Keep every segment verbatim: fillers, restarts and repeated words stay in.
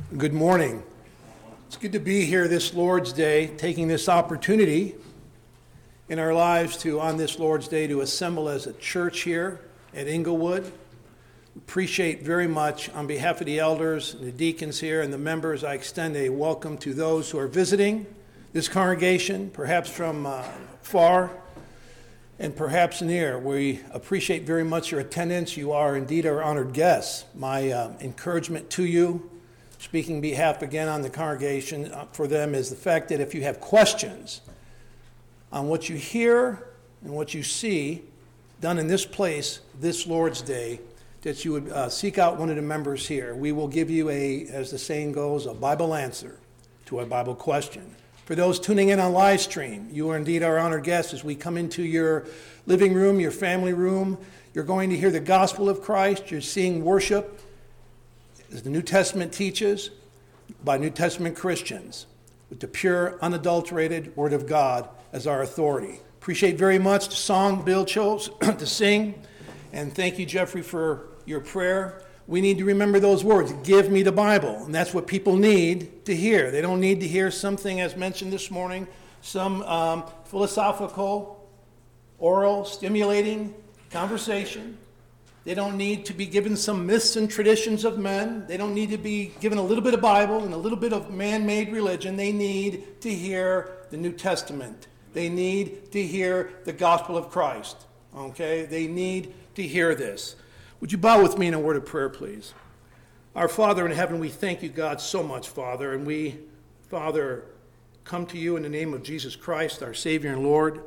Good morning. It's good to be here this Lord's Day, taking this opportunity in our lives to, on this Lord's Day, to assemble as a church here at Inglewood. Appreciate very much, on behalf of the elders and the deacons here and the members, I extend a welcome to those who are visiting this congregation, perhaps from uh, far and perhaps near. We appreciate very much your attendance. You are indeed our honored guests. My uh, encouragement to you, speaking behalf again on the congregation for them, is the fact that if you have questions on what you hear and what you see done in this place this Lord's Day, that you would uh, seek out one of the members here. We will give you a, as the saying goes, a Bible answer to a Bible question. For those tuning in on live stream, you are indeed our honored guests as we come into your living room, your family room. You're going to hear the gospel of Christ. You're seeing worship, as the New Testament teaches, by New Testament Christians, with the pure, unadulterated Word of God as our authority. Appreciate very much the song Bill chose to sing, and thank you, Jeffrey, for your prayer. We need to remember those words, give me the Bible, and that's what people need to hear. They don't need to hear something, as mentioned this morning, some um, philosophical, oral, stimulating conversation. They don't need to be given some myths and traditions of men. They don't need to be given a little bit of Bible and a little bit of man-made religion. They need to hear the New Testament. They need to hear the gospel of Christ. Okay? They need to hear this. Would you bow with me in a word of prayer, please? Our Father in heaven, we thank you, God, so much, Father. And we, Father, come to you in the name of Jesus Christ, our Savior and Lord.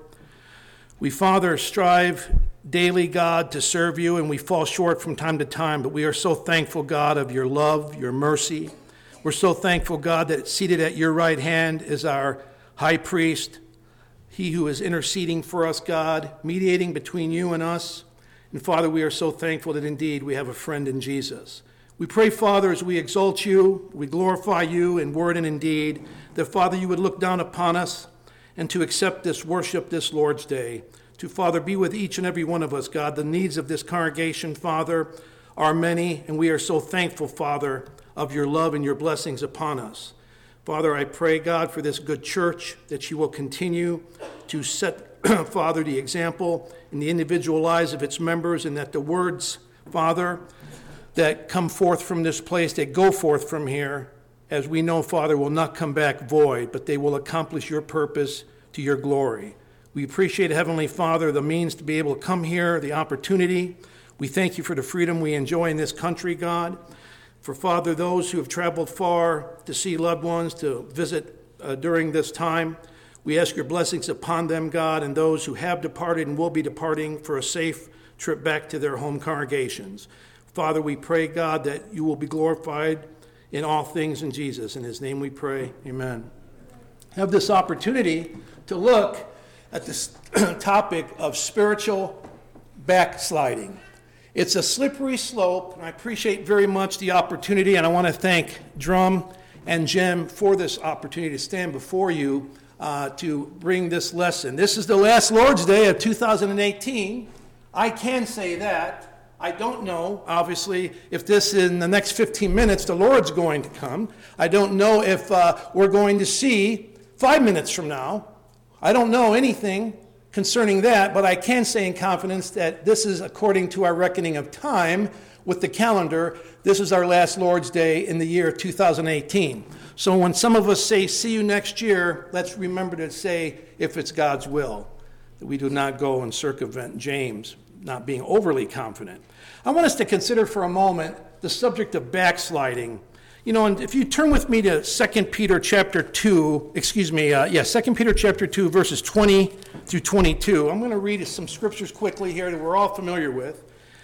We, Father, strive daily, God, to serve you, and we fall short from time to time, but we are so thankful, God, of your love, your mercy. We're so thankful, God, that seated at your right hand is our high priest, he who is interceding for us, God, mediating between you and us. And Father, we are so thankful that indeed we have a friend in Jesus. We pray, Father, as we exalt you, we glorify you in word and in deed, that, Father, you would look down upon us and to accept this worship this Lord's Day. To, Father, be with each and every one of us, God. The needs of this congregation, Father, are many, and we are so thankful, Father, of your love and your blessings upon us. Father, I pray, God, for this good church, that you will continue to set, Father, the example in the individual lives of its members, and that the words, Father, that come forth from this place, that go forth from here, as we know, Father, will not come back void, but they will accomplish your purpose to your glory. We appreciate, Heavenly Father, the means to be able to come here, the opportunity. We thank you for the freedom we enjoy in this country, God. For, Father, those who have traveled far to see loved ones, to visit uh, during this time, we ask your blessings upon them, God, and those who have departed and will be departing for a safe trip back to their home congregations. Father, we pray, God, that you will be glorified in all things in Jesus. In his name we pray, amen. Have this opportunity to look at this topic of spiritual backsliding. It's a slippery slope, and I appreciate very much the opportunity, and I want to thank Drum and Jim for this opportunity to stand before you uh, to bring this lesson. This is the last Lord's Day of two thousand eighteen. I can say that. I don't know, obviously, if this in the next fifteen minutes the Lord's going to come. I don't know if uh, we're going to see five minutes from now. I don't know anything concerning that, but I can say in confidence that this is according to our reckoning of time with the calendar. This is our last Lord's Day in the year two thousand eighteen. So when some of us say, see you next year, let's remember to say, if it's God's will, that we do not go and circumvent James, not being overly confident. I want us to consider for a moment the subject of backsliding. You know, and if you turn with me to Second Peter chapter two, excuse me, uh, yeah, Second Peter chapter two, verses twenty through twenty-two. I'm going to read some scriptures quickly here that we're all familiar with.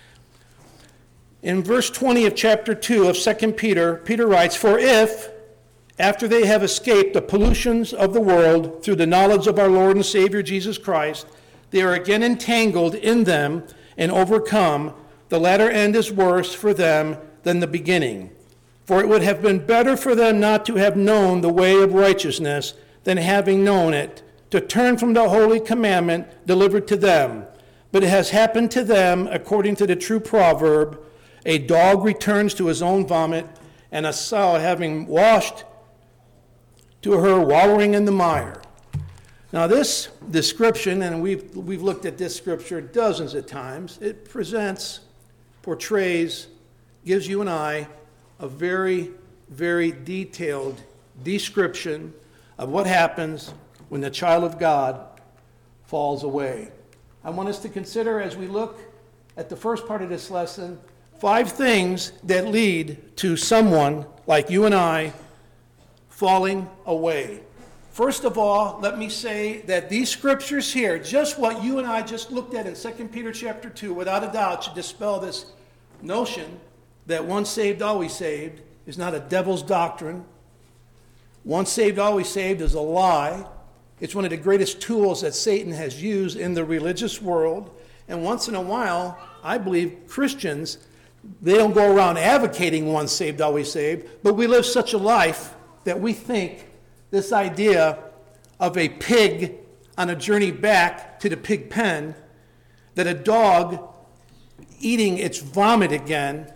In verse twenty of chapter two of Second Peter, Peter writes, "For if, after they have escaped the pollutions of the world through the knowledge of our Lord and Savior Jesus Christ, they are again entangled in them and overcome, the latter end is worse for them than the beginning. For it would have been better for them not to have known the way of righteousness than having known it, to turn from the holy commandment delivered to them. But it has happened to them according to the true proverb, a dog returns to his own vomit, and a sow having washed to her wallowing in the mire. Now this description, and we've, we've looked at this scripture dozens of times, it presents, portrays, gives you and I a very, very detailed description of what happens when the child of God falls away. I want us to consider, as we look at the first part of this lesson, five things that lead to someone like you and I falling away. First of all, let me say that these scriptures here, just what you and I just looked at in Second Peter chapter two, without a doubt should dispel this notion that once saved, always saved is not a devil's doctrine. Once saved, always saved is a lie. It's one of the greatest tools that Satan has used in the religious world. And once in a while, I believe Christians, they don't go around advocating once saved, always saved, but we live such a life that we think this idea of a pig on a journey back to the pig pen, that a dog eating its vomit again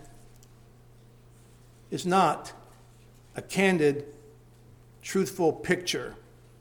is not a candid, truthful picture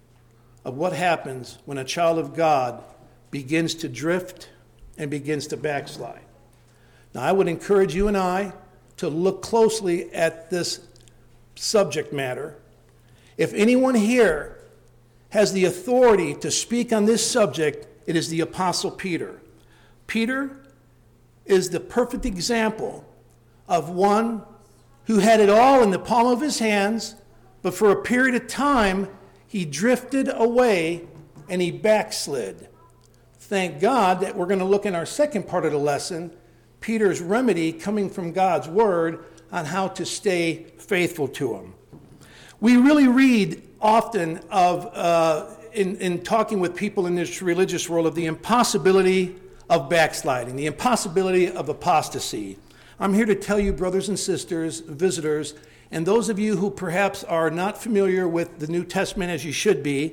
of what happens when a child of God begins to drift and begins to backslide. Now, I would encourage you and I to look closely at this subject matter. If anyone here has the authority to speak on this subject, it is the Apostle Peter. Peter is the perfect example of one who had it all in the palm of his hands, but for a period of time, he drifted away and he backslid. Thank God that we're going to look in our second part of the lesson, Peter's remedy coming from God's word on how to stay faithful to him. We really read often of, uh, in, in talking with people in this religious world, of the impossibility of backsliding, the impossibility of apostasy. I'm here to tell you, brothers and sisters, visitors, and those of you who perhaps are not familiar with the New Testament as you should be,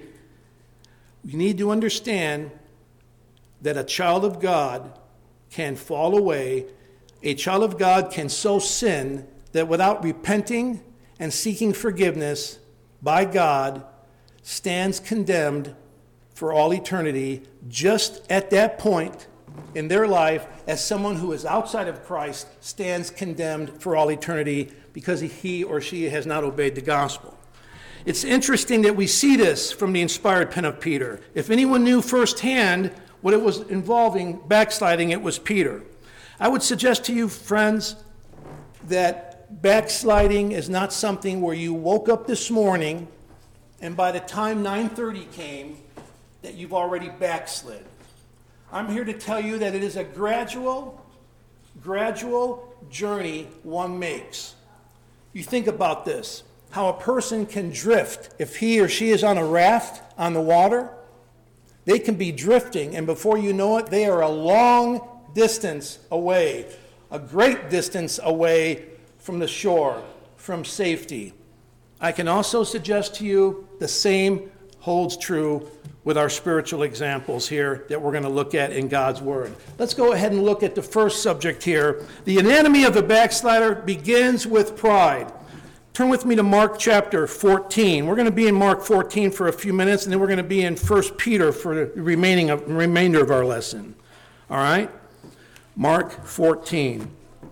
you need to understand that a child of God can fall away. A child of God can so sin that without repenting and seeking forgiveness by God, stands condemned for all eternity, just at that point in their life, as someone who is outside of Christ stands condemned for all eternity because he or she has not obeyed the gospel. It's interesting that we see this from the inspired pen of Peter. If anyone knew firsthand what it was involving backsliding, it was Peter. I would suggest to you, friends, that backsliding is not something where you woke up this morning and by the time nine thirty came, that you've already backslid. I'm here to tell you that it is a gradual, gradual journey one makes. You think about this, how a person can drift if he or she is on a raft on the water. They can be drifting, and before you know it, they are a long distance away, a great distance away from the shore, from safety. I can also suggest to you the same holds true with our spiritual examples here that we're going to look at in God's Word. Let's go ahead and look at the first subject here. The anatomy of a backslider begins with pride. Turn with me to Mark chapter fourteen. We're going to be in Mark fourteen for a few minutes, and then we're going to be in First Peter for the remaining of, remainder of our lesson. All right? Mark fourteen.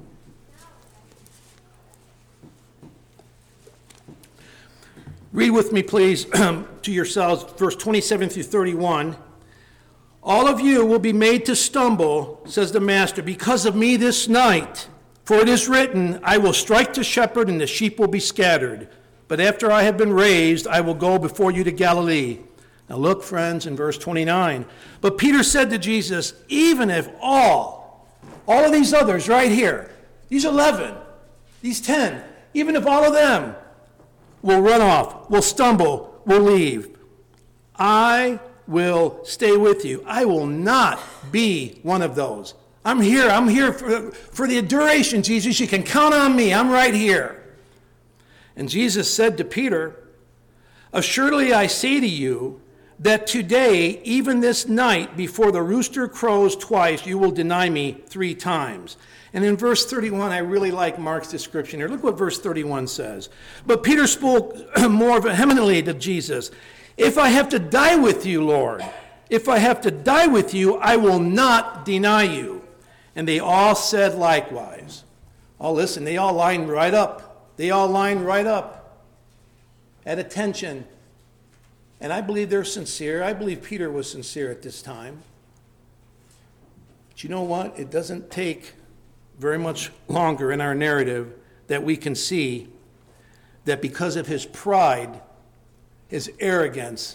Read with me, please, to yourselves, verse twenty-seven through thirty-one. All of you will be made to stumble, says the Master, because of me this night. For it is written, I will strike the shepherd, and the sheep will be scattered. But after I have been raised, I will go before you to Galilee. Now look, friends, in verse twenty-nine. But Peter said to Jesus, even if all, all of these others right here, these eleven, these ten, even if all of them will run off, will stumble, will leave, I will stay with you. I will not be one of those. I'm here. I'm here for, for the duration, Jesus. You can count on me. I'm right here. And Jesus said to Peter, assuredly I say to you that today, even this night, before the rooster crows twice, you will deny me three times. And in verse thirty-one, I really like Mark's description here. Look what verse thirty-one says. But Peter spoke more vehemently to Jesus. If I have to die with you, Lord, if I have to die with you, I will not deny you. And they all said likewise. Oh, listen, they all lined right up. They all lined right up at attention. And I believe they're sincere. I believe Peter was sincere at this time. But you know what? It doesn't take very much longer in our narrative that we can see that because of his pride, his arrogance,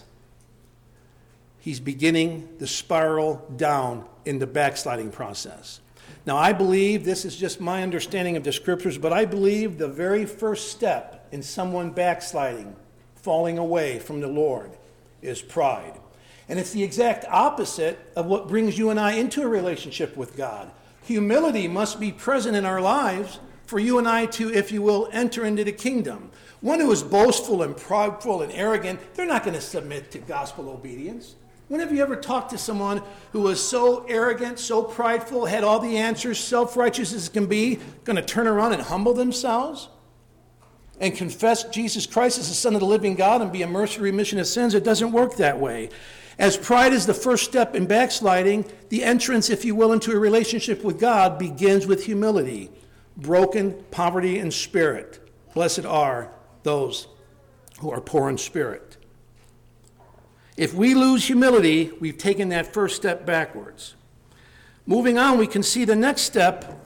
he's beginning the spiral down in the backsliding process. Now, I believe, this is just my understanding of the scriptures, but I believe the very first step in someone backsliding, falling away from the Lord, is pride. And it's the exact opposite of what brings you and I into a relationship with God. Humility must be present in our lives for you and I to, if you will, enter into the kingdom. One who is boastful and prideful and arrogant, they're not going to submit to gospel obedience. When have you ever talked to someone who was so arrogant, so prideful, had all the answers, self-righteous as can be, going to turn around and humble themselves and confess Jesus Christ as the Son of the living God and be immersed in remission of sins? It doesn't work that way. As pride is the first step in backsliding, the entrance, if you will, into a relationship with God begins with humility, broken poverty in spirit. Blessed are those who are poor in spirit. If we lose humility, we've taken that first step backwards. Moving on, we can see the next step,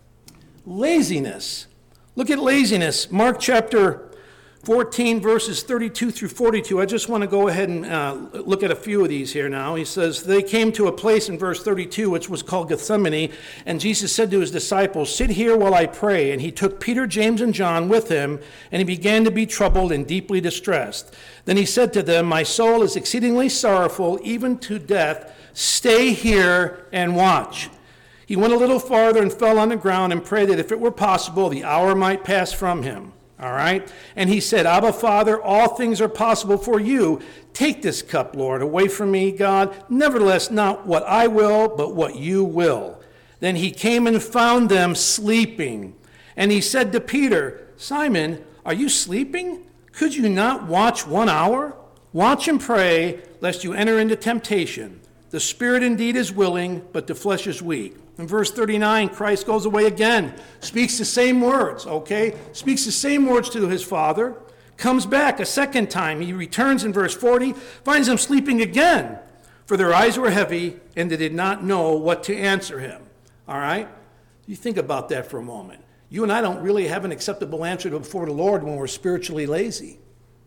laziness. Look at laziness. Mark chapter fourteen, verses thirty-two through forty-two. I just want to go ahead and uh, look at a few of these here now. He says, they came to a place in verse thirty-two, which was called Gethsemane, and Jesus said to his disciples, sit here while I pray. And he took Peter, James, and John with him, and he began to be troubled and deeply distressed. Then he said to them, my soul is exceedingly sorrowful, even to death. Stay here and watch. He went a little farther and fell on the ground and prayed that if it were possible, the hour might pass from him. All right? And he said, Abba, Father, all things are possible for you. Take this cup, Lord, away from me, God. Nevertheless, not what I will, but what you will. Then he came and found them sleeping. And he said to Peter, Simon, are you sleeping? Could you not watch one hour? Watch and pray, lest you enter into temptation. The spirit indeed is willing, but the flesh is weak. In verse thirty-nine, Christ goes away again, speaks the same words, okay? Speaks the same words to his Father, comes back a second time. He returns in verse forty, finds them sleeping again, for their eyes were heavy, and they did not know what to answer him. All right? You think about that for a moment. You and I don't really have an acceptable answer before the Lord when we're spiritually lazy.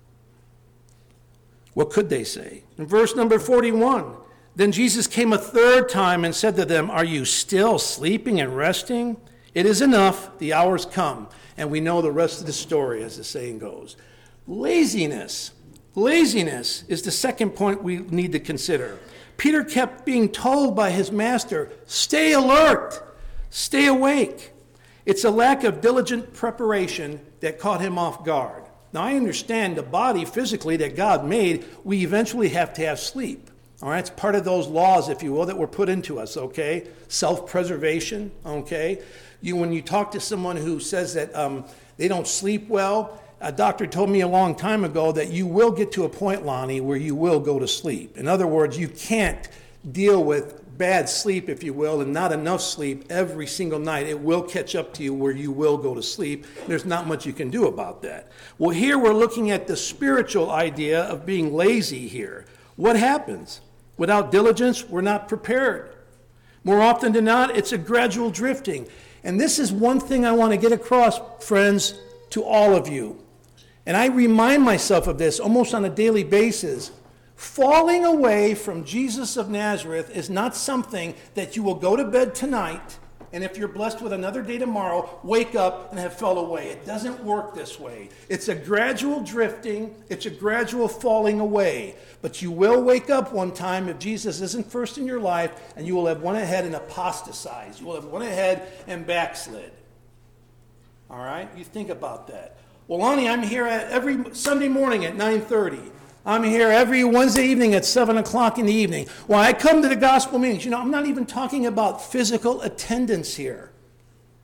What could they say? In verse number forty-one, then Jesus came a third time and said to them, are you still sleeping and resting? It is enough, the hour's come. And we know the rest of the story, as the saying goes. Laziness. Laziness is the second point we need to consider. Peter kept being told by his master, stay alert, stay awake. It's a lack of diligent preparation that caught him off guard. Now, I understand the body physically that God made, we eventually have to have sleep. All right, it's part of those laws, if you will, that were put into us, okay? Self-preservation, okay? You, when you talk to someone who says that um, they don't sleep well, a doctor told me a long time ago that you will get to a point, Lonnie, where you will go to sleep. In other words, you can't deal with bad sleep, if you will, and not enough sleep every single night. It will catch up to you where you will go to sleep. There's not much you can do about that. Well, here we're looking at the spiritual idea of being lazy here. What happens? Without diligence, we're not prepared. More often than not, it's a gradual drifting. And this is one thing I want to get across, friends, to all of you. And I remind myself of this almost on a daily basis. Falling away from Jesus of Nazareth is not something that you will go to bed tonight, and if you're blessed with another day tomorrow, wake up and have fell away. It doesn't work this way. It's a gradual drifting. It's a gradual falling away. But you will wake up one time if Jesus isn't first in your life, and you will have went ahead and apostatized. You will have went ahead and backslid. All right? You think about that. Well, Lonnie, I'm here at every Sunday morning at nine thirty. I'm here every Wednesday evening at seven o'clock in the evening. When I come to the gospel meetings, you know, I'm not even talking about physical attendance here.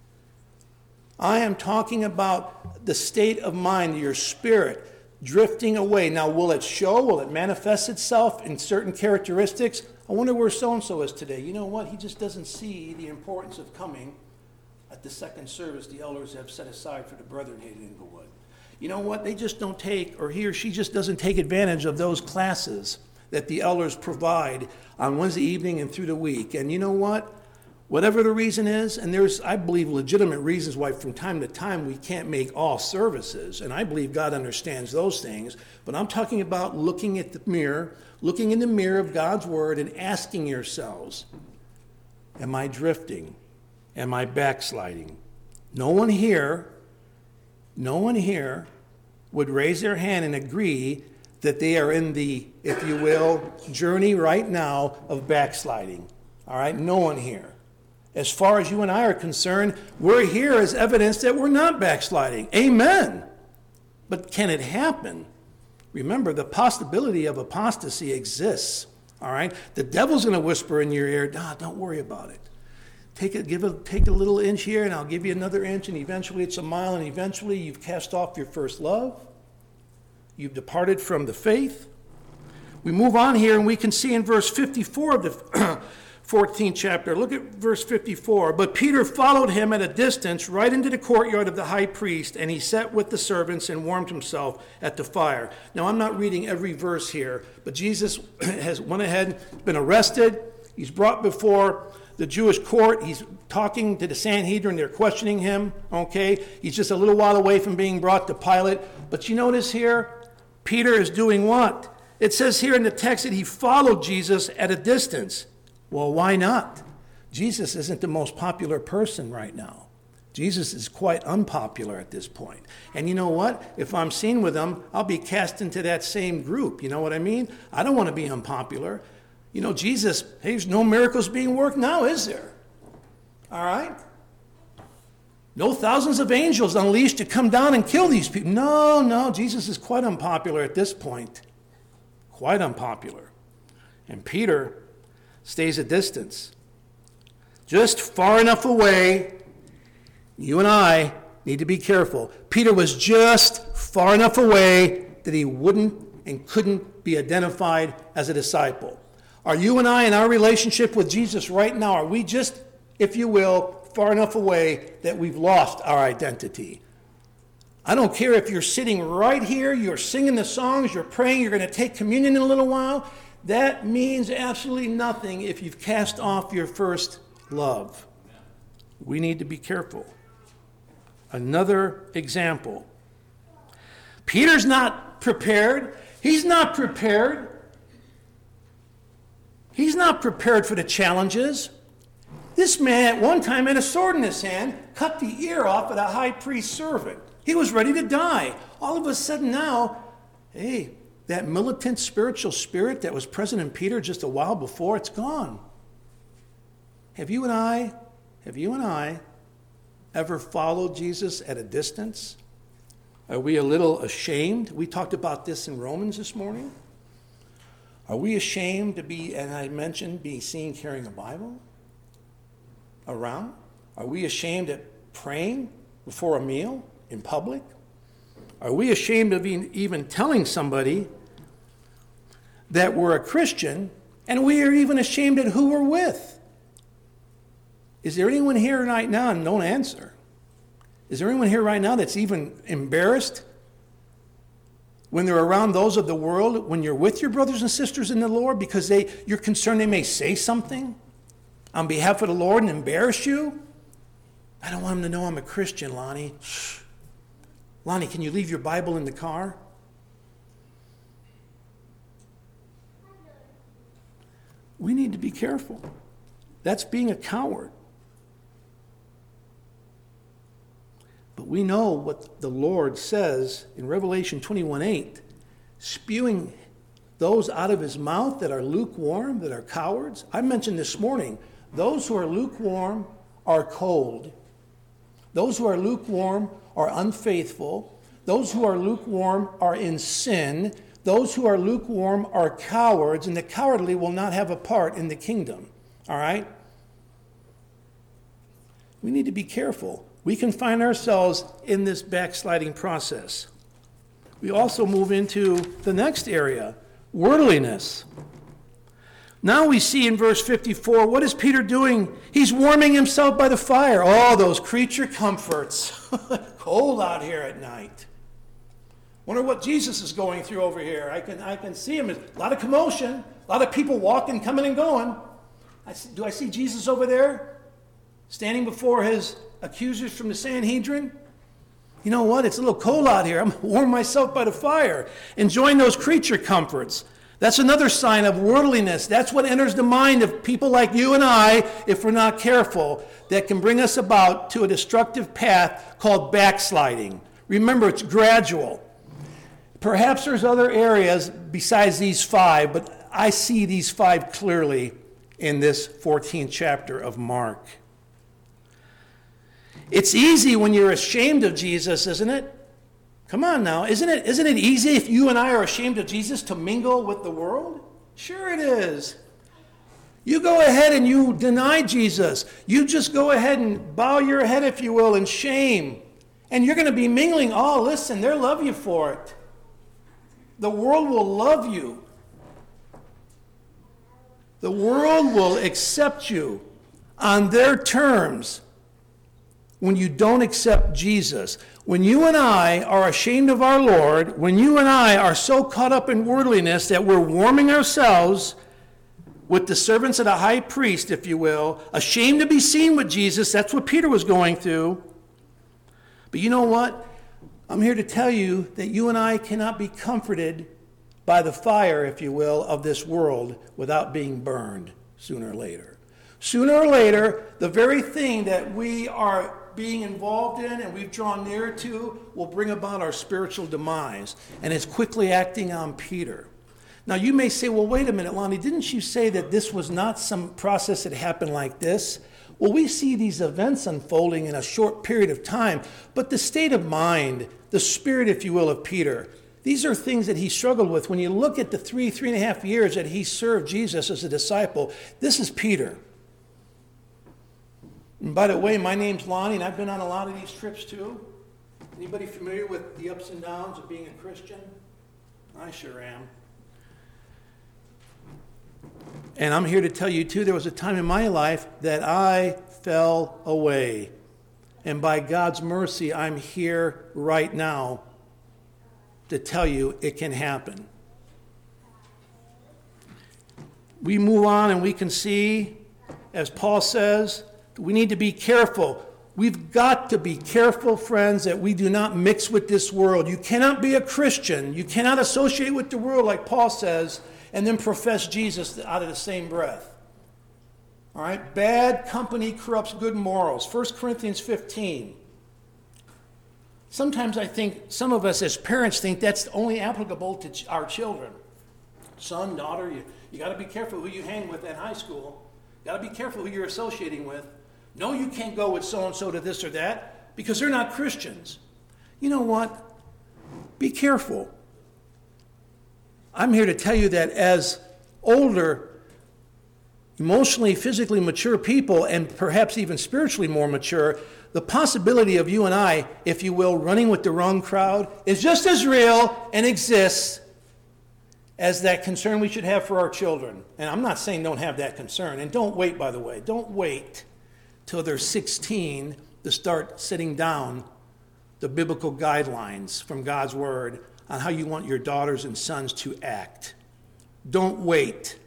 I am talking about the state of mind, your spirit drifting away. Now, will it show? Will it manifest itself in certain characteristics? I wonder where so-and-so is today. You know what? He just doesn't see the importance of coming at the second service the elders have set aside for the brethren here in Inglewood. You know what? They just don't take, or he or she just doesn't take advantage of those classes that the elders provide on Wednesday evening and through the week. And you know what? Whatever the reason is, and there's, I believe, legitimate reasons why from time to time we can't make all services, and I believe God understands those things, but I'm talking about looking at the mirror, looking in the mirror of God's Word and asking yourselves, am I drifting? Am I backsliding? No one here, no one here would raise their hand and agree that they are in the, if you will, journey right now of backsliding. All right? No one here. As far as you and I are concerned, we're here as evidence that we're not backsliding. Amen. But can it happen? Remember, the possibility of apostasy exists. All right? The devil's going to whisper in your ear, ah, don't worry about it. Take a, give a, take a little inch here, and I'll give you another inch, and eventually it's a mile, and eventually you've cast off your first love. You've departed from the faith. We move on here, and we can see in verse fifty-four of the fourteenth chapter. Look at verse fifty-four. But Peter followed him at a distance right into the courtyard of the high priest, and he sat with the servants and warmed himself at the fire. Now, I'm not reading every verse here, but Jesus has went ahead, been arrested. He's brought before the Jewish court. He's talking to the Sanhedrin. They're questioning him, okay? He's just a little while away from being brought to Pilate. But you notice here, Peter is doing what? It says here in the text that he followed Jesus at a distance. Well, why not? Jesus isn't the most popular person right now. Jesus is quite unpopular at this point. And you know what? If I'm seen with him, I'll be cast into that same group. You know what I mean? I don't want to be unpopular. You know, Jesus, hey, there's no miracles being worked now, is there? All right? No thousands of angels unleashed to come down and kill these people. No, no, Jesus is quite unpopular at this point. Quite unpopular. And Peter stays a distance. Just far enough away. You and I need to be careful. Peter was just far enough away that he wouldn't and couldn't be identified as a disciple. Are you and I in our relationship with Jesus right now, are we just, if you will, far enough away that we've lost our identity? I don't care if you're sitting right here, you're singing the songs, you're praying, you're going to take communion in a little while. That means absolutely nothing if you've cast off your first love. We need to be careful. Another example. Peter's not prepared. He's not prepared. He's not prepared for the challenges. This man at one time had a sword in his hand, cut the ear off of a high priest's servant. He was ready to die. All of a sudden now, hey, that militant spiritual spirit that was present in Peter just a while before, it's gone. Have you and I, have you and I ever followed Jesus at a distance? Are we a little ashamed? We talked about this in Romans this morning. Are we ashamed to be, and I mentioned, being seen carrying a Bible around? Are we ashamed at praying before a meal in public? Are we ashamed of even telling somebody that we're a Christian, and we are even ashamed at who we're with? Is there anyone here right now, and don't answer, is there anyone here right now that's even embarrassed when they're around those of the world, when you're with your brothers and sisters in the Lord, because they, you're concerned they may say something on behalf of the Lord and embarrass you? I don't want them to know I'm a Christian, Lonnie. Shh. Lonnie, can you leave your Bible in the car? We need to be careful. That's being a coward. But we know what the Lord says in Revelation twenty-one eight, spewing those out of his mouth that are lukewarm, that are cowards. I mentioned this morning, those who are lukewarm are cold. Those who are lukewarm are unfaithful. Those who are lukewarm are in sin. Those who are lukewarm are cowards, and the cowardly will not have a part in the kingdom. All right? We need to be careful. we can find ourselves in this backsliding process. We also move into the next area, worldliness. Now we see in verse fifty-four, what is Peter doing? He's warming himself by the fire. Oh, those creature comforts. Cold out here at night. Wonder what Jesus is going through over here. I can I can see him. A lot of commotion. A lot of people walking, coming and going. I see, do I see Jesus over there? Standing before his accusers from the Sanhedrin? You know what? It's a little cold out here. I'm warming myself by the fire. Enjoying those creature comforts. That's another sign of worldliness. That's what enters the mind of people like you and I, if we're not careful, that can bring us about to a destructive path called backsliding. Remember, it's gradual. Perhaps there's other areas besides these five, but I see these five clearly in this fourteenth chapter of Mark. It's easy when you're ashamed of Jesus, isn't it? Come on now, isn't it, isn't it easy if you and I are ashamed of Jesus to mingle with the world? Sure it is. You go ahead and you deny Jesus. You just go ahead and bow your head, if you will, in shame. And you're going to be mingling. Oh, listen, they'll love you for it. The world will love you. The world will accept you on their terms when you don't accept Jesus. When you and I are ashamed of our Lord, when you and I are so caught up in worldliness that we're warming ourselves with the servants of the high priest, if you will, ashamed to be seen with Jesus, that's what Peter was going through. But you know what? I'm here to tell you that you and I cannot be comforted by the fire, if you will, of this world without being burned sooner or later. Sooner or later, the very thing that we are being involved in and we've drawn near to will bring about our spiritual demise. And it's quickly acting on Peter. Now you may say, well, wait a minute, Lonnie, didn't you say that this was not some process that happened like this? Well, we see these events unfolding in a short period of time, but the state of mind, the spirit, if you will, of Peter, these are things that he struggled with. When you look at the three, three and a half years that he served Jesus as a disciple, this is Peter. And by the way, my name's Lonnie, and I've been on a lot of these trips too. Anybody familiar with the ups and downs of being a Christian? I sure am. And I'm here to tell you too, there was a time in my life that I fell away. And by God's mercy, I'm here right now to tell you it can happen. We move on and we can see, as Paul says, we need to be careful. We've got to be careful, friends, that we do not mix with this world. You cannot be a Christian. You cannot associate with the world, like Paul says, and then profess Jesus out of the same breath. All right? Bad company corrupts good morals. First Corinthians fifteen. Sometimes I think some of us as parents think that's only applicable to ch- our children. Son, daughter, you, you got to be careful who you hang with at high school. You got to be careful who you're associating with. No, you can't go with so-and-so to this or that because they're not Christians. You know what? Be careful. I'm here to tell you that as older, emotionally, physically mature people, and perhaps even spiritually more mature, the possibility of you and I, if you will, running with the wrong crowd is just as real and exists as that concern we should have for our children. And I'm not saying don't have that concern. And don't wait, by the way. Don't wait till they're sixteen to start sitting down the biblical guidelines from God's Word on how you want your daughters and sons to act. Don't wait.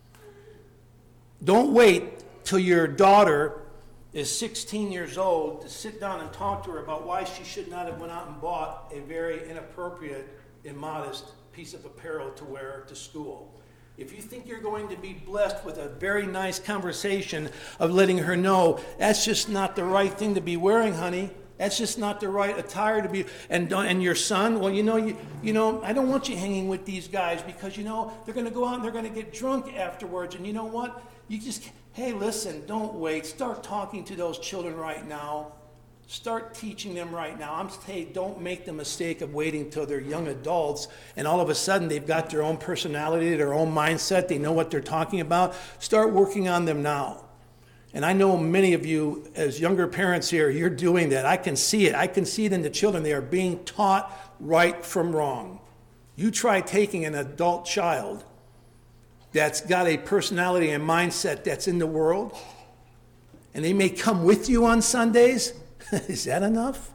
Don't wait till your daughter is sixteen years old to sit down and talk to her about why she should not have went out and bought a very inappropriate, immodest piece of apparel to wear to school. If you think you're going to be blessed with a very nice conversation of letting her know that's just not the right thing to be wearing, honey. That's just not the right attire to be. And and your son, well, you know, you you know, I don't want you hanging with these guys because, you know, they're going to go out and they're going to get drunk afterwards. And you know what? You just, hey, listen, don't wait. Start talking to those children right now. Start teaching them right now. I'm saying don't make the mistake of waiting till they're young adults and all of a sudden they've got their own personality, their own mindset. They know what they're talking about. Start working on them now. And I know many of you, as younger parents here, you're doing that. I can see it. I can see it in the children. They are being taught right from wrong. You try taking an adult child that's got a personality and mindset that's in the world, and they may come with you on Sundays. Is that enough?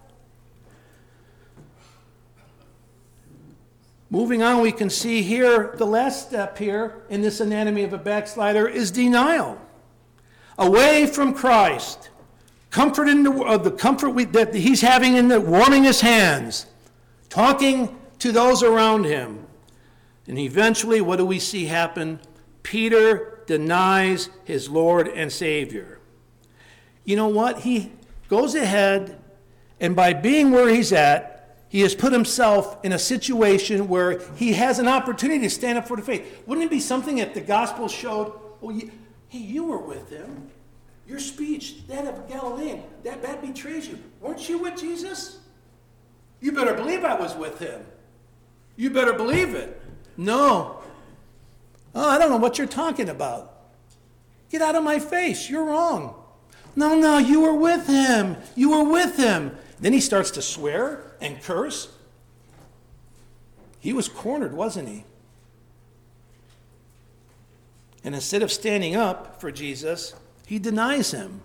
Moving on, we can see here, the last step here in this anatomy of a backslider is denial. Away from Christ. Comfort in the, uh, the comfort we, that he's having in the warming his hands. Talking to those around him. And eventually, what do we see happen? Peter denies his Lord and Savior. You know what? He goes ahead, and by being where he's at, he has put himself in a situation where he has an opportunity to stand up for the faith. Wouldn't it be something if the gospel showed, well, you, hey, you were with him. Your speech, that of a Galilean, that, that betrays you. Weren't you with Jesus? You better believe I was with him. You better believe it. No. Oh, I don't know what you're talking about. Get out of my face. You're wrong. No, no, you were with him. You were with him. Then he starts to swear and curse. He was cornered, wasn't he? And instead of standing up for Jesus, he denies him.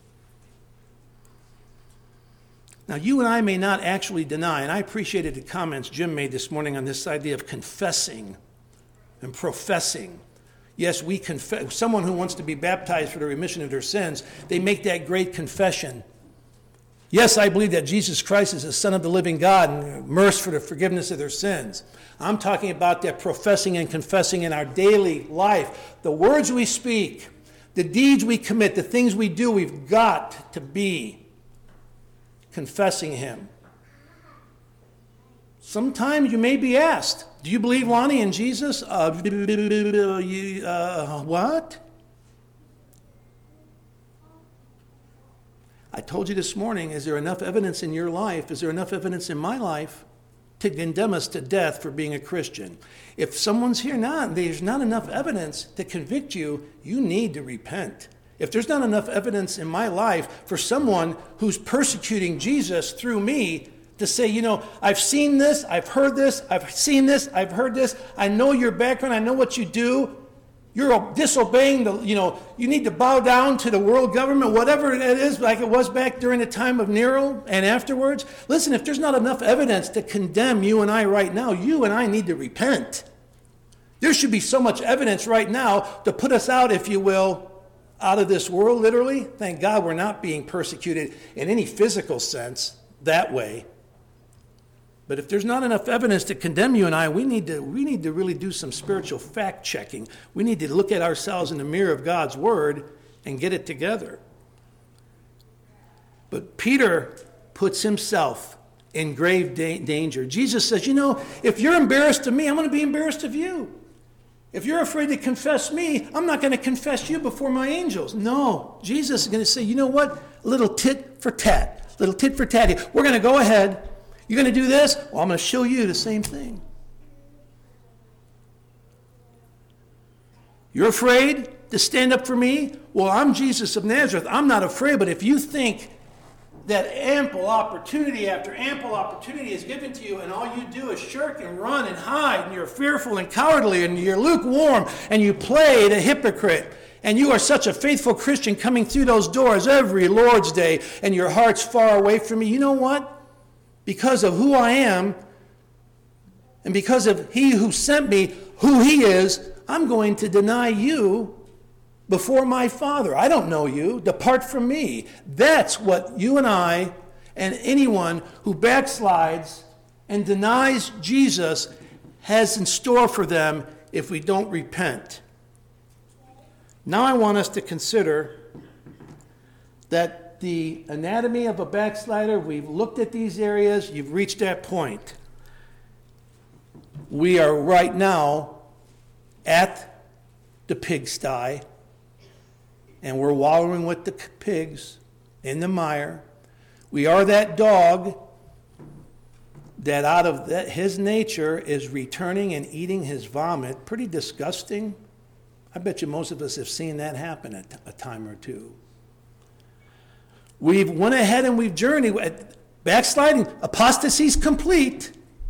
Now, you and I may not actually deny, and I appreciated the comments Jim made this morning on this idea of confessing and professing. Yes, we confess. Someone who wants to be baptized for the remission of their sins, they make that great confession. Yes, I believe that Jesus Christ is the Son of the living God and immersed for the forgiveness of their sins. I'm talking about that professing and confessing in our daily life. The words we speak, the deeds we commit, the things we do, we've got to be confessing him. Sometimes you may be asked, do you believe, Lonnie, in Jesus? Uh, uh, what? I told you this morning, is there enough evidence in your life, is there enough evidence in my life to condemn us to death for being a Christian? If someone's here now and there's not enough evidence to convict you, you need to repent. If there's not enough evidence in my life for someone who's persecuting Jesus through me to say, you know, I've seen this, I've heard this, I've seen this, I've heard this, I know your background, I know what you do, you're disobeying the, you know, you need to bow down to the world government, whatever it is, like it was back during the time of Nero and afterwards. Listen, if there's not enough evidence to condemn you and I right now, you and I need to repent. There should be so much evidence right now to put us out, if you will, out of this world, literally. Thank God we're not being persecuted in any physical sense that way. But if there's not enough evidence to condemn you and I, we need to we need to really do some spiritual fact checking. We need to look at ourselves in the mirror of God's word and get it together. But Peter puts himself in grave da- danger. Jesus says, you know, if you're embarrassed of me, I'm going to be embarrassed of you. If you're afraid to confess me, I'm not going to confess you before my angels. No, Jesus is going to say, you know what? A little tit for tat. A little tit for tat. We're going to go ahead. You're going to do this? Well, I'm going to show you the same thing. You're afraid to stand up for me? Well, I'm Jesus of Nazareth. I'm not afraid. But if you think that ample opportunity after ample opportunity is given to you and all you do is shirk and run and hide and you're fearful and cowardly and you're lukewarm and you play the hypocrite and you are such a faithful Christian coming through those doors every Lord's Day and your heart's far away from me, you know what? Because of who I am, and because of he who sent me, who he is, I'm going to deny you before my Father. I don't know you. Depart from me. That's what you and I and anyone who backslides and denies Jesus has in store for them if we don't repent. Now I want us to consider that the anatomy of a backslider, we've looked at these areas, you've reached that point. We are right now at the pigsty, and we're wallowing with the pigs in the mire. We are that dog that out of that, his nature is returning and eating his vomit. Pretty disgusting. I bet you most of us have seen that happen at a time or two. We've went ahead and we've journeyed. Backsliding, apostasy's complete.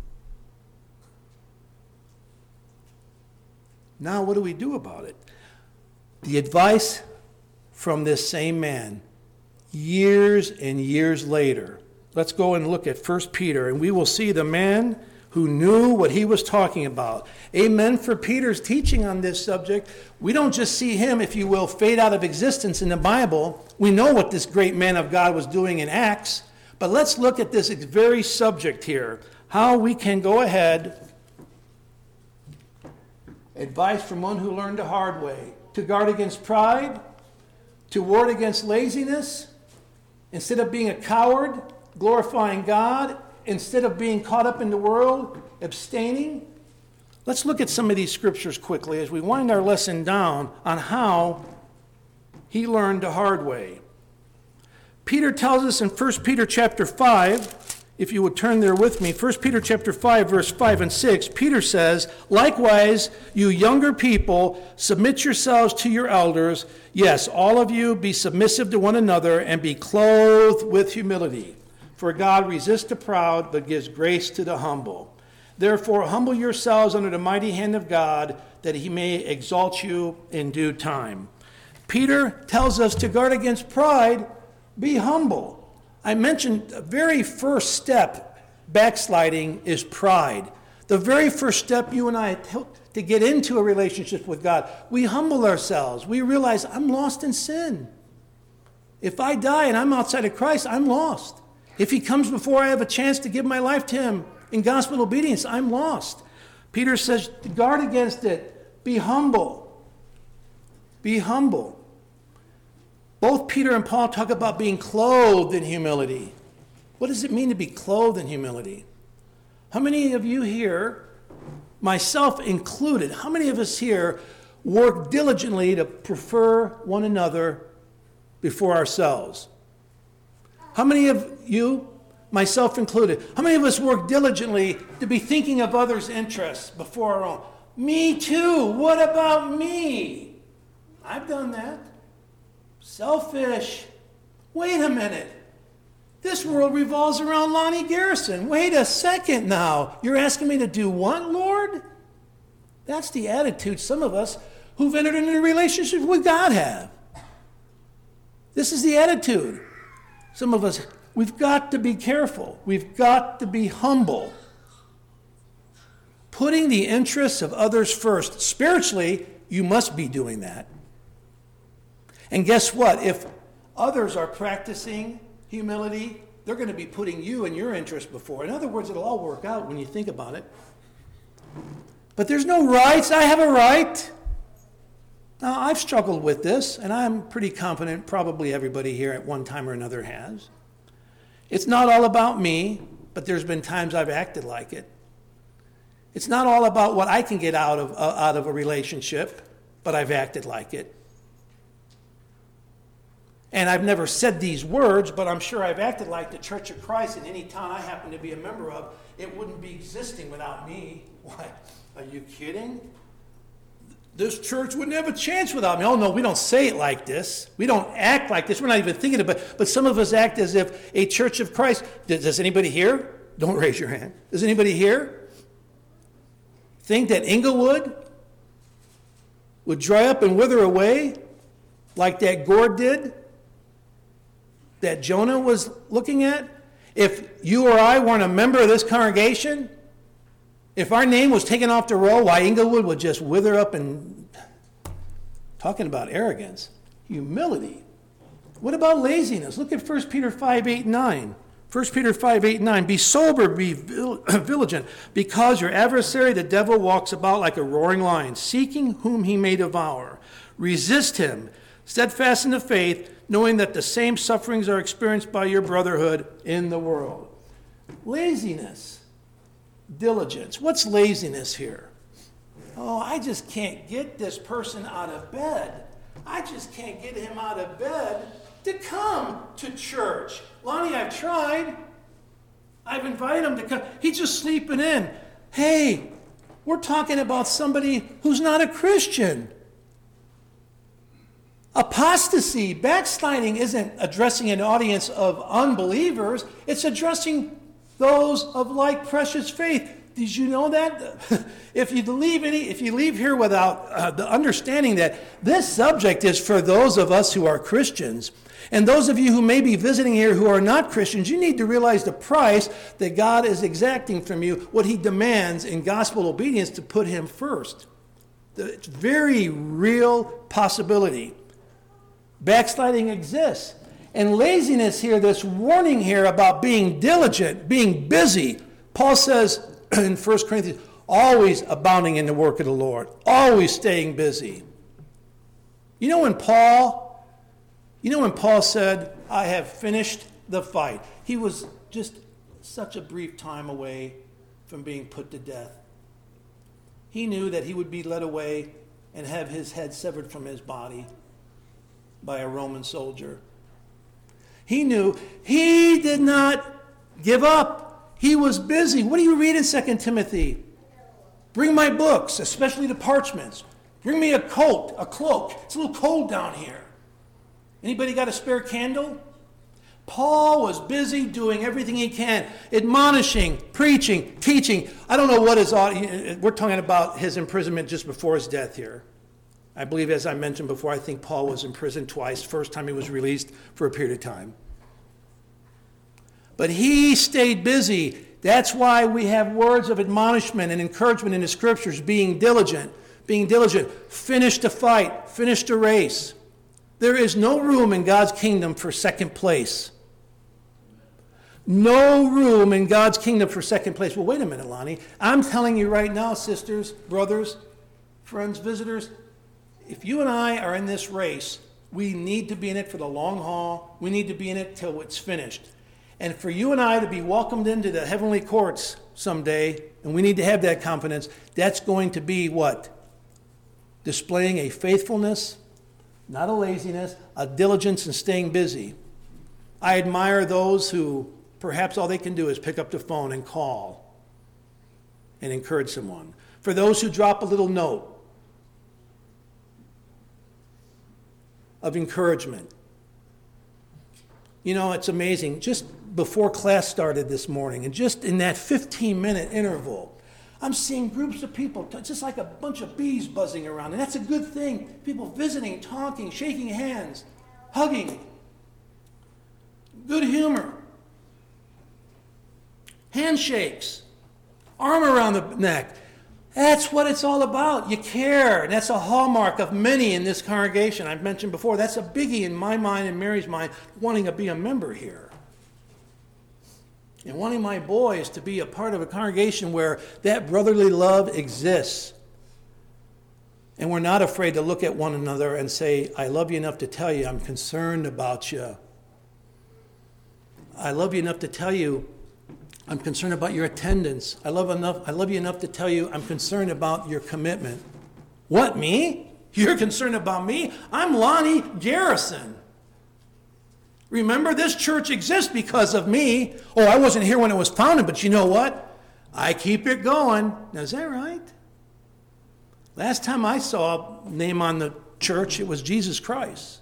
Now what do we do about it? The advice from this same man, years and years later. Let's go and look at First Peter, and we will see the man who knew what he was talking about. Amen for Peter's teaching on this subject. We don't just see him, if you will, fade out of existence in the Bible. We know what this great man of God was doing in Acts. But let's look at this very subject here. How we can go ahead. Advice from one who learned the hard way. To guard against pride. To ward against laziness. Instead of being a coward, glorifying God. Instead of being caught up in the world, abstaining. Let's look at some of these scriptures quickly as we wind our lesson down on how he learned the hard way. Peter tells us in First Peter chapter five, if you would turn there with me, First Peter chapter five, verse five and six, Peter says, "Likewise, you younger people, submit yourselves to your elders. Yes, all of you be submissive to one another and be clothed with humility. For God resists the proud, but gives grace to the humble. Therefore, humble yourselves under the mighty hand of God, that he may exalt you in due time." Peter tells us to guard against pride, be humble. I mentioned the very first step, backsliding, is pride. The very first step you and I took to get into a relationship with God, we humble ourselves. We realize I'm lost in sin. If I die and I'm outside of Christ, I'm lost. If he comes before I have a chance to give my life to him in gospel obedience, I'm lost. Peter says, to guard against it, be humble. Be humble. Both Peter and Paul talk about being clothed in humility. What does it mean to be clothed in humility? How many of you here, myself included, how many of us here work diligently to prefer one another before ourselves? How many of you, myself included, how many of us work diligently to be thinking of others' interests before our own? Me too. What about me? I've done that. Selfish. Wait a minute. This world revolves around Lonnie Garrison. Wait a second now. You're asking me to do what, Lord? That's the attitude some of us who've entered into a relationship with God have. This is the attitude. Some of us, we've got to be careful. We've got to be humble. Putting the interests of others first. Spiritually, you must be doing that. And guess what? If others are practicing humility, they're going to be putting you and your interest before. In other words, it'll all work out when you think about it. But there's no rights. I have a right. Now, I've struggled with this, and I'm pretty confident probably everybody here at one time or another has. It's not all about me, but there's been times I've acted like it. It's not all about what I can get out of, uh, out of a relationship, but I've acted like it. And I've never said these words, but I'm sure I've acted like the Church of Christ in any town I happen to be a member of. It wouldn't be existing without me. Why? Are you kidding? This church wouldn't have a chance without me. Oh, no, we don't say it like this. We don't act like this. We're not even thinking about it. But some of us act as if a Church of Christ. Does, does anybody here? Don't raise your hand. Does anybody here think that Inglewood would dry up and wither away like that gourd did that Jonah was looking at? If you or I weren't a member of this congregation, if our name was taken off the roll, why Inglewood would just wither up and... Talking about arrogance. Humility. What about laziness? Look at First Peter five, eight, nine. First Peter five, eight, nine. Be sober, be vigilant, because your adversary, the devil, walks about like a roaring lion, seeking whom he may devour. Resist him, steadfast in the faith, knowing that the same sufferings are experienced by your brotherhood in the world. Laziness. Diligence. What's laziness here? Oh, I just can't get this person out of bed. I just can't get him out of bed to come to church. Lonnie, I've tried. I've invited him to come. He's just sleeping in. Hey, we're talking about somebody who's not a Christian. Apostasy, backsliding, isn't addressing an audience of unbelievers. It's addressing those of like precious faith. Did you know that? If you leave any, if you leave here without uh, the understanding that this subject is for those of us who are Christians, and those of you who may be visiting here who are not Christians, you need to realize the price that God is exacting from you, what he demands in gospel obedience to put him first. It's a very real possibility. Backsliding exists. And laziness here, this warning here about being diligent, being busy. Paul says in First Corinthians, always abounding in the work of the Lord, always staying busy. You know when Paul, you know when Paul said, I have finished the fight. He was just such a brief time away from being put to death. He knew that he would be led away and have his head severed from his body by a Roman soldier. He knew he did not give up. He was busy. What do you read in Second Timothy? Bring my books, especially the parchments. Bring me a coat, a cloak. It's a little cold down here. Anybody got a spare candle? Paul was busy doing everything he can, admonishing, preaching, teaching. I don't know what his, we're talking about his imprisonment just before his death here. I believe, as I mentioned before, I think Paul was imprisoned twice. First time he was released for a period of time. But he stayed busy. That's why we have words of admonishment and encouragement in the scriptures, being diligent, being diligent. Finish the fight, finish the race. There is no room in God's kingdom for second place. No room in God's kingdom for second place. Well, wait a minute, Lonnie. I'm telling you right now, sisters, brothers, friends, visitors, if you and I are in this race, we need to be in it for the long haul. We need to be in it till it's finished. And for you and I to be welcomed into the heavenly courts someday, and we need to have that confidence, that's going to be what? Displaying a faithfulness, not a laziness, a diligence in staying busy. I admire those who perhaps all they can do is pick up the phone and call and encourage someone. For those who drop a little note of encouragement. You know, it's amazing. Just before class started this morning, and just in that fifteen-minute interval, I'm seeing groups of people, just like a bunch of bees buzzing around. And that's a good thing. People visiting, talking, shaking hands, hugging. Good humor. Handshakes. Arm around the neck. That's what it's all about. You care. And that's a hallmark of many in this congregation. I've mentioned before, that's a biggie in my mind and Mary's mind, wanting to be a member here. And wanting my boys to be a part of a congregation where that brotherly love exists. And we're not afraid to look at one another and say, I love you enough to tell you I'm concerned about you. I love you enough to tell you I'm concerned about your attendance. I love enough. I love you enough to tell you I'm concerned about your commitment. What, me? You're concerned about me? I'm Lonnie Garrison. Remember, this church exists because of me. Oh, I wasn't here when it was founded, but you know what? I keep it going. Now, is that right? Last time I saw a name on the church, it was Jesus Christ.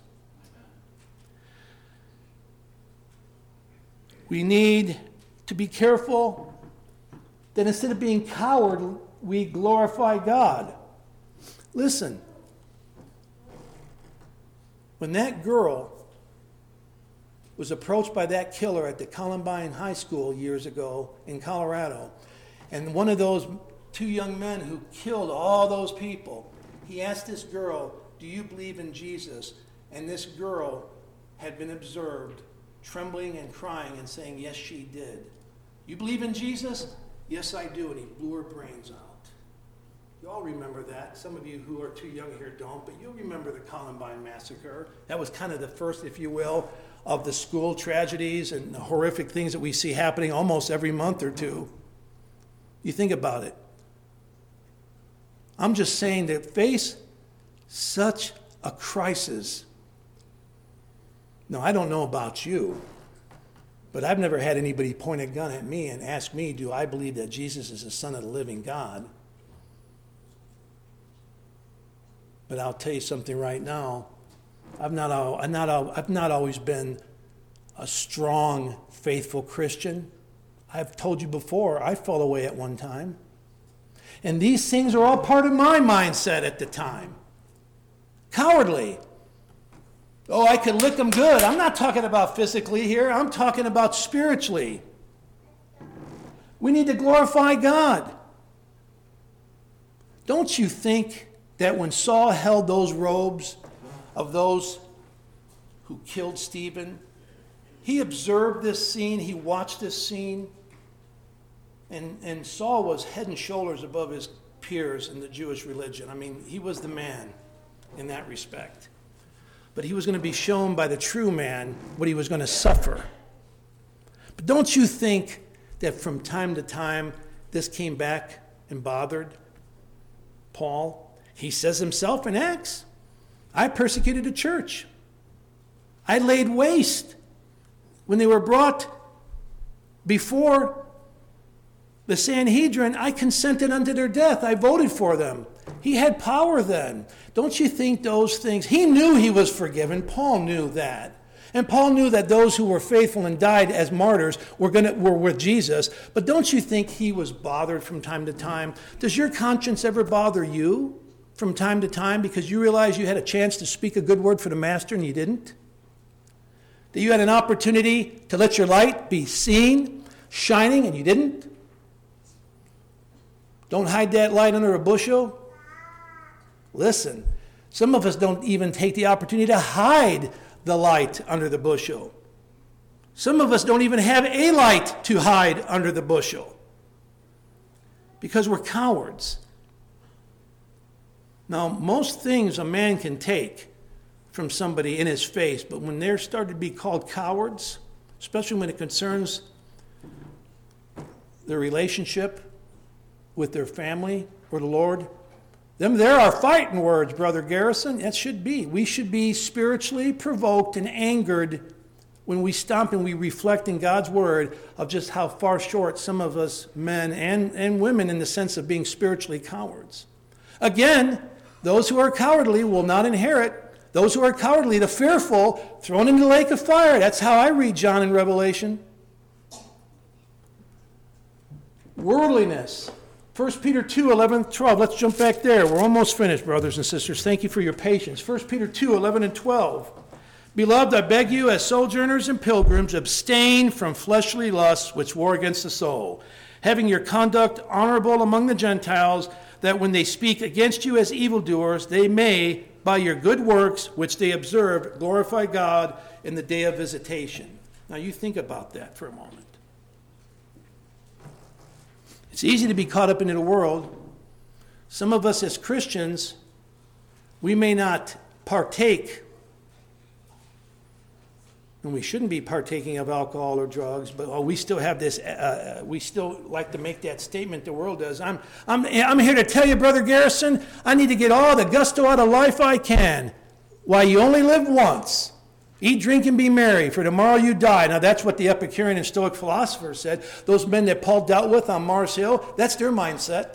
We need to be careful that instead of being coward, we glorify God. Listen, when that girl was approached by that killer at the Columbine High School years ago in Colorado, and one of those two young men who killed all those people, he asked this girl, do you believe in Jesus? And this girl had been observed trembling and crying and saying, yes, she did. You believe in Jesus? Yes, I do. And he blew her brains out. You all remember that. Some of you who are too young here don't, but you'll remember the Columbine massacre. That was kind of the first, if you will, of the school tragedies and the horrific things that we see happening almost every month or two. You think about it. I'm just saying that face such a crisis. Now, I don't know about you, but I've never had anybody point a gun at me and ask me, do I believe that Jesus is the Son of the living God? But I'll tell you something right now. I've not, al- I've not, al- I've not always been a strong, faithful Christian. I've told you before, I fell away at one time. And these things are all part of my mindset at the time. Cowardly. Oh, I could lick them good. I'm not talking about physically here. I'm talking about spiritually. We need to glorify God. Don't you think that when Saul held those robes of those who killed Stephen, he observed this scene, he watched this scene, and, and Saul was head and shoulders above his peers in the Jewish religion. I mean, he was the man in that respect. But he was going to be shown by the true man what he was going to suffer. But don't you think that from time to time this came back and bothered Paul? He says himself in Acts, I persecuted the church. I laid waste. When they were brought before the Sanhedrin, I consented unto their death. I voted for them. He had power then. Don't you think those things, he knew he was forgiven. Paul knew that. And Paul knew that those who were faithful and died as martyrs were gonna were with Jesus. But don't you think he was bothered from time to time? Does your conscience ever bother you from time to time because you realize you had a chance to speak a good word for the master and you didn't? That you had an opportunity to let your light be seen, shining, and you didn't? Don't hide that light under a bushel. Listen, some of us don't even take the opportunity to hide the light under the bushel. Some of us don't even have a light to hide under the bushel because we're cowards. Now, most things a man can take from somebody in his face, but when they're started to be called cowards, especially when it concerns their relationship with their family or the Lord, them there are fighting words, Brother Garrison. That should be. We should be spiritually provoked and angered when we stop and we reflect in God's word of just how far short some of us men and, and women in the sense of being spiritually cowards. Again, those who are cowardly will not inherit. Those who are cowardly, the fearful, thrown into the lake of fire. That's how I read John in Revelation. Worldliness. First Peter two, eleven, twelve. Let's jump back there. We're almost finished, brothers and sisters. Thank you for your patience. First Peter two, eleven and twelve. Beloved, I beg you, as sojourners and pilgrims, abstain from fleshly lusts which war against the soul, having your conduct honorable among the Gentiles, that when they speak against you as evildoers, they may, by your good works which they observe, glorify God in the day of visitation. Now you think about that for a moment. It's easy to be caught up into the world. Some of us as Christians, we may not partake, and we shouldn't be partaking of alcohol or drugs, but oh, we still have this, uh, we still like to make that statement the world does. I'm, I'm, I'm here to tell you, Brother Garrison, I need to get all the gusto out of life I can. Why, you only live once. Eat, drink, and be merry, for tomorrow you die. Now, that's what the Epicurean and Stoic philosophers said. Those men that Paul dealt with on Mars Hill, that's their mindset.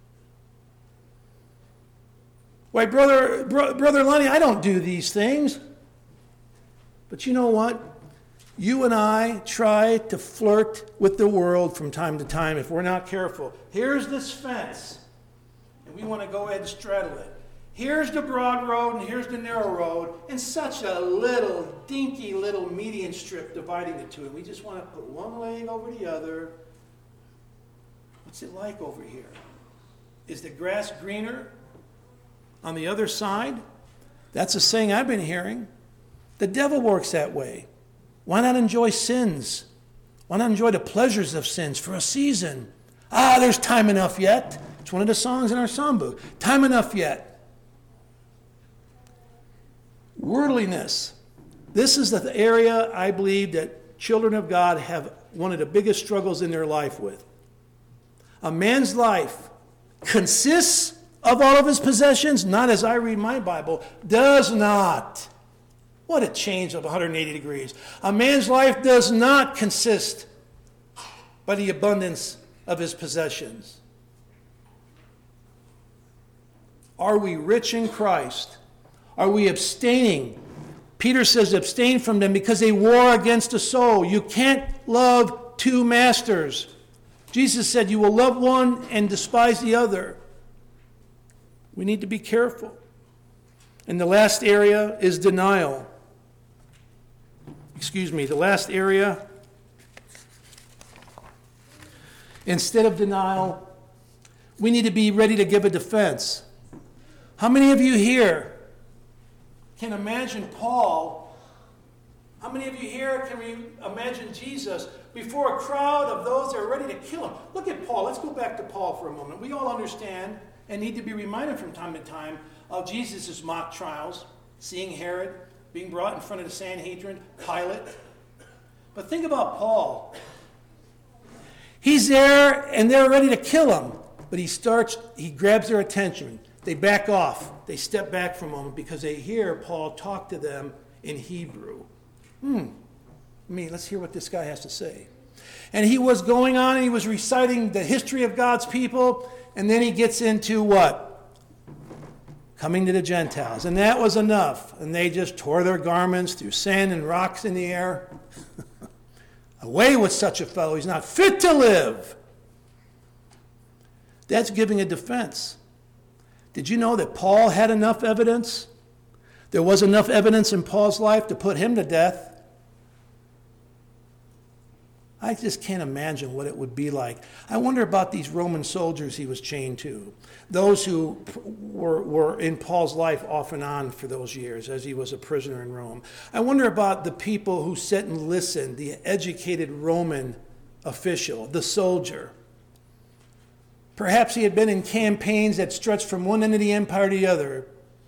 Why, Brother, bro, Brother Lonnie, I don't do these things. But you know what? You and I try to flirt with the world from time to time if we're not careful. Here's this fence, and we want to go ahead and straddle it. Here's the broad road and here's the narrow road, and such a little, dinky little median strip dividing the two. And we just want to put one leg over the other. What's it like over here? Is the grass greener on the other side? That's a saying I've been hearing. The devil works that way. Why not enjoy sins? Why not enjoy the pleasures of sins for a season? Ah, there's time enough yet. It's one of the songs in our songbook. Time enough yet. Worldliness. This is the area I believe that children of God have one of the biggest struggles in their life with. A man's life consists of all of his possessions, not as I read my Bible, does not. What a change of one hundred eighty degrees. A man's life does not consist by the abundance of his possessions. Are we rich in Christ? Are we abstaining Peter says, abstain from them because they war against the soul. You can't love two masters. Jesus said, you will love one and despise the other. We need to be careful. And the last area is denial. Excuse me, the last area, instead of denial, we need to be ready to give a defense. How many of you here can imagine Paul? How many of you here can we imagine Jesus before a crowd of those that are ready to kill him? Look at Paul. Let's go back to Paul for a moment. We all understand and need to be reminded from time to time of Jesus' mock trials, seeing Herod, being brought in front of the Sanhedrin, Pilate. But think about Paul. He's there and they're ready to kill him. But he starts, he grabs their attention. They back off. They step back for a moment because they hear Paul talk to them in Hebrew. Hmm. I mean, let's hear what this guy has to say. And he was going on and he was reciting the history of God's people. And then he gets into what? Coming to the Gentiles. And that was enough. And they just tore their garments, threw sand and rocks in the air. Away with such a fellow. He's not fit to live. That's giving a defense. Did you know that Paul had enough evidence? There was enough evidence in Paul's life to put him to death. I just can't imagine what it would be like. I wonder about these Roman soldiers he was chained to. Those who were, were in Paul's life off and on for those years as he was a prisoner in Rome. I wonder about the people who sit and listen, the educated Roman official, the soldier. Perhaps he had been in campaigns that stretched from one end of the empire to the other.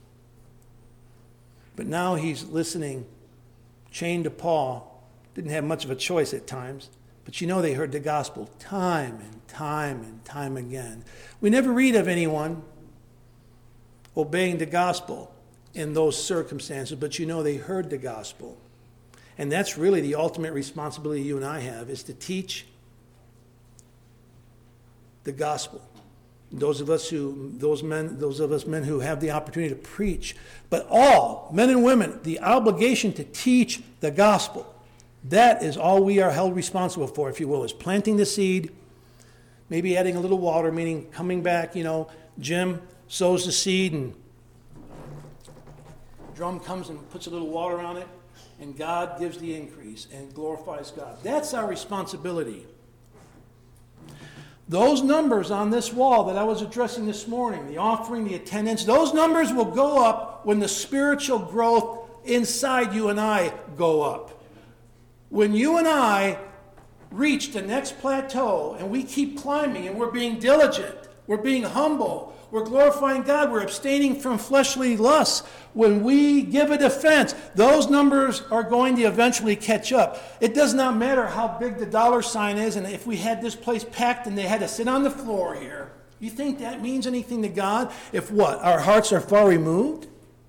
But now he's listening, chained to Paul. Didn't have much of a choice at times. But you know they heard the gospel time and time and time again. We never read of anyone obeying the gospel in those circumstances, but you know they heard the gospel. And that's really the ultimate responsibility you and I have, is to teach the gospel. Those of us who, those men, those of us men who have the opportunity to preach, but all, men and women, the obligation to teach the gospel. That is all we are held responsible for, if you will, is planting the seed, maybe adding a little water, meaning coming back, you know, Jim sows the seed and drum comes and puts a little water on it, and God gives the increase and glorifies God. That's our responsibility. Those numbers on this wall that I was addressing this morning, the offering, the attendance, those numbers will go up when the spiritual growth inside you and I go up. When you and I reach the next plateau and we keep climbing and we're being diligent, we're being humble, we're glorifying God, we're abstaining from fleshly lusts, when we give a defense, those numbers are going to eventually catch up. It does not matter how big the dollar sign is, and if we had this place packed and they had to sit on the floor here, you think that means anything to God? If what? Our hearts are far removed?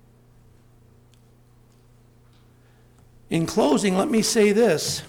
In closing, let me say this.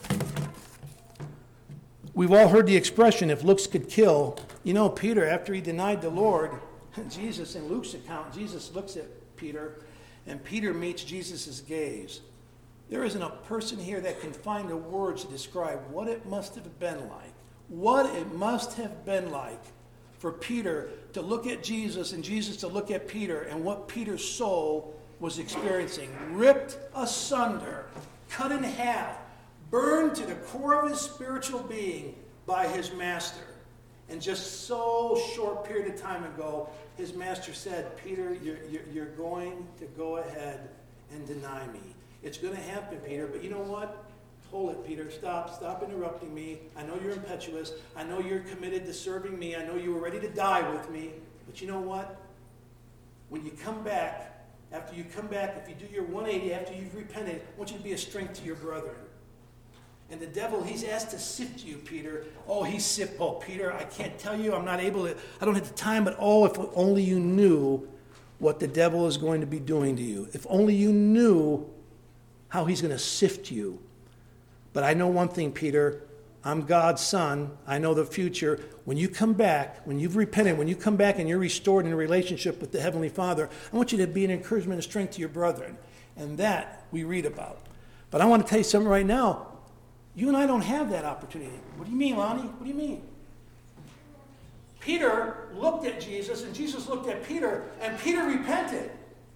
We've all heard the expression, if looks could kill. You know, Peter, after he denied the Lord, Jesus, in Luke's account, Jesus looks at Peter, and Peter meets Jesus' gaze. There isn't a person here that can find the words to describe what it must have been like. What it must have been like for Peter to look at Jesus and Jesus to look at Peter, and what Peter's soul was experiencing. Ripped asunder, cut in half, burned to the core of his spiritual being by his master. And just so short period of time ago, his master said, Peter, you're, you're, you're going to go ahead and deny me. It's going to happen, Peter, but you know what? Hold it, Peter. Stop. Stop interrupting me. I know you're impetuous. I know you're committed to serving me. I know you were ready to die with me. But you know what? When you come back, after you come back, if you do your one eighty, after you've repented, I want you to be a strength to your brethren. And the devil, he's asked to sift you, Peter. Oh, he's sift. Oh, Peter, I can't tell you. I'm not able to. I don't have the time. But oh, if only you knew what the devil is going to be doing to you. If only you knew how he's going to sift you. But I know one thing, Peter. I'm God's son. I know the future. When you come back, when you've repented, when you come back and you're restored in a relationship with the Heavenly Father, I want you to be an encouragement and strength to your brethren. And that we read about. But I want to tell you something right now. You and I don't have that opportunity. What do you mean, Lonnie? What do you mean? Peter looked at Jesus, and Jesus looked at Peter, and Peter repented.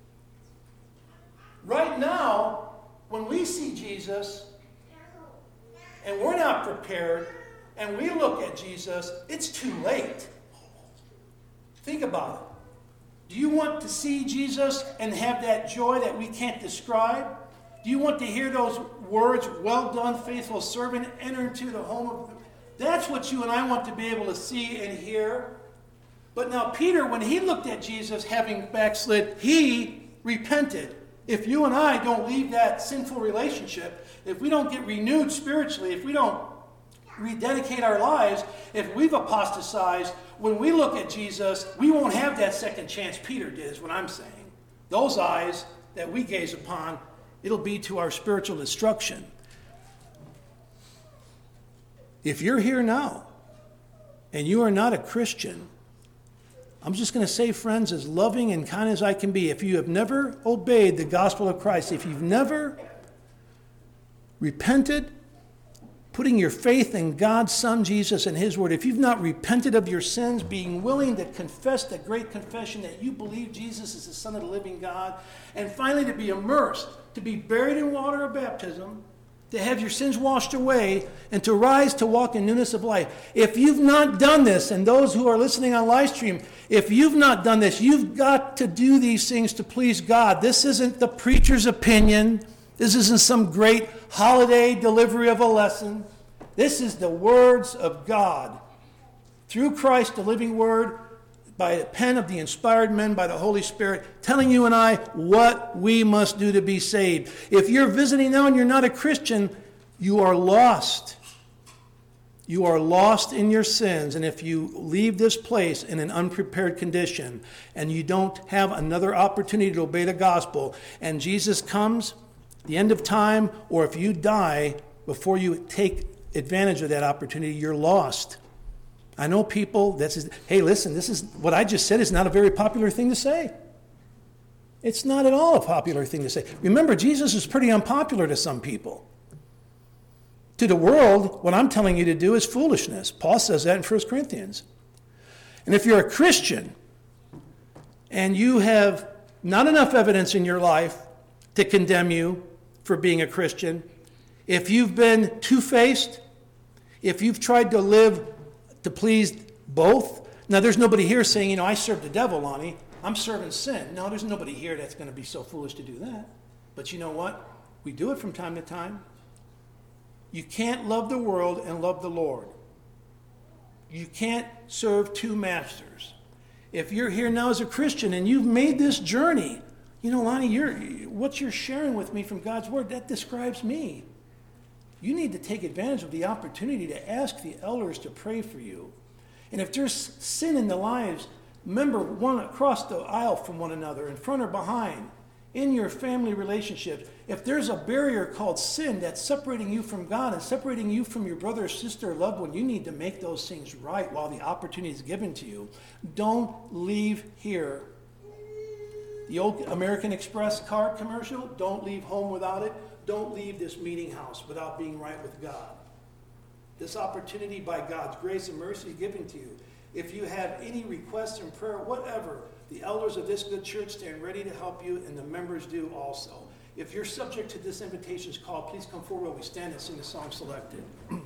Right now, when we see Jesus, and we're not prepared, and we look at Jesus, it's too late. Think about it. Do you want to see Jesus and have that joy that we can't describe? Do you want to hear those words, well done, faithful servant, enter into the home of... That's what you and I want to be able to see and hear. But now Peter, when he looked at Jesus having backslid, he repented. If you and I don't leave that sinful relationship, if we don't get renewed spiritually, if we don't rededicate our lives, if we've apostatized, when we look at Jesus, we won't have that second chance Peter did, is what I'm saying. Those eyes that we gaze upon, it'll be to our spiritual destruction. If you're here now and you are not a Christian, I'm just going to say, friends, as loving and kind as I can be, if you have never obeyed the gospel of Christ, if you've never repented, putting your faith in God's Son, Jesus, and His Word, if you've not repented of your sins, being willing to confess the great confession that you believe Jesus is the Son of the living God, and finally to be immersed, to be buried in water of baptism, to have your sins washed away, and to rise to walk in newness of life. If you've not done this, and those who are listening on live stream, if you've not done this, you've got to do these things to please God. This isn't the preacher's opinion. This isn't some great holiday delivery of a lesson. This is the words of God. Through Christ, the living Word, by the pen of the inspired men, by the Holy Spirit, telling you and I what we must do to be saved. If you're visiting now and you're not a Christian, you are lost. You are lost in your sins. And if you leave this place in an unprepared condition and you don't have another opportunity to obey the gospel, and Jesus comes, the end of time, or if you die before you take advantage of that opportunity, you're lost. I know people that says, hey, listen, this is what I just said is not a very popular thing to say. It's not at all a popular thing to say. Remember, Jesus is pretty unpopular to some people. To the world, what I'm telling you to do is foolishness. Paul says that in First Corinthians. And if you're a Christian and you have not enough evidence in your life to condemn you for being a Christian, if you've been two-faced, if you've tried to live to please both. Now, there's nobody here saying, you know, I serve the devil, Lonnie. I'm serving sin. No, there's nobody here that's going to be so foolish to do that. But you know what? We do it from time to time. You can't love the world and love the Lord. You can't serve two masters. If you're here now as a Christian and you've made this journey, you know, Lonnie, you're, what you're sharing with me from God's Word, that describes me. You need to take advantage of the opportunity to ask the elders to pray for you. And if there's sin in the lives, remember one across the aisle from one another, in front or behind, in your family relationships. If there's a barrier called sin that's separating you from God and separating you from your brother or sister or loved one, you need to make those things right while the opportunity is given to you. Don't leave here. The old American Express card commercial, don't leave home without it. Don't leave this meeting house without being right with God. This opportunity by God's grace and mercy given to you. If you have any requests in prayer, whatever, the elders of this good church stand ready to help you, and the members do also. If you're subject to this invitation's call, please come forward while we stand and sing the song selected.